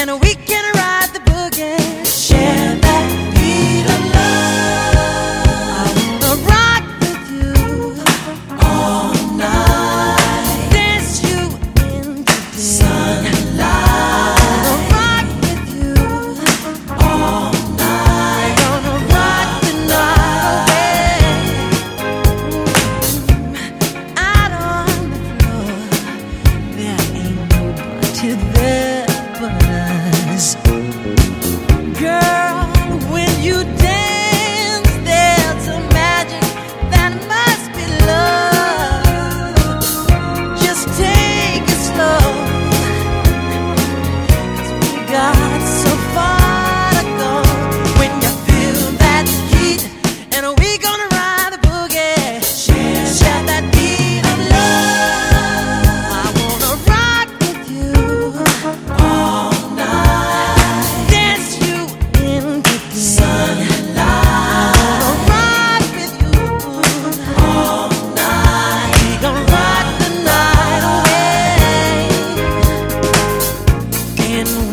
and we can ride the boogie. Share that beat of love. I wanna rock with you all night. Dance you into the sunlight. I wanna rock with you all night. Gonna rock the night away. Out on the floor, there ain't nobody there but us. Girl, when you dance, there's a magic that must be love. Just take it slow, 'cause we got so far to go. When you feel that heat, and we gonna ride the boogie. Share that beat of love. I wanna rock with you all night. Dance you into the sunlight. I wanna rock with you all night. We gonna rock the night away. And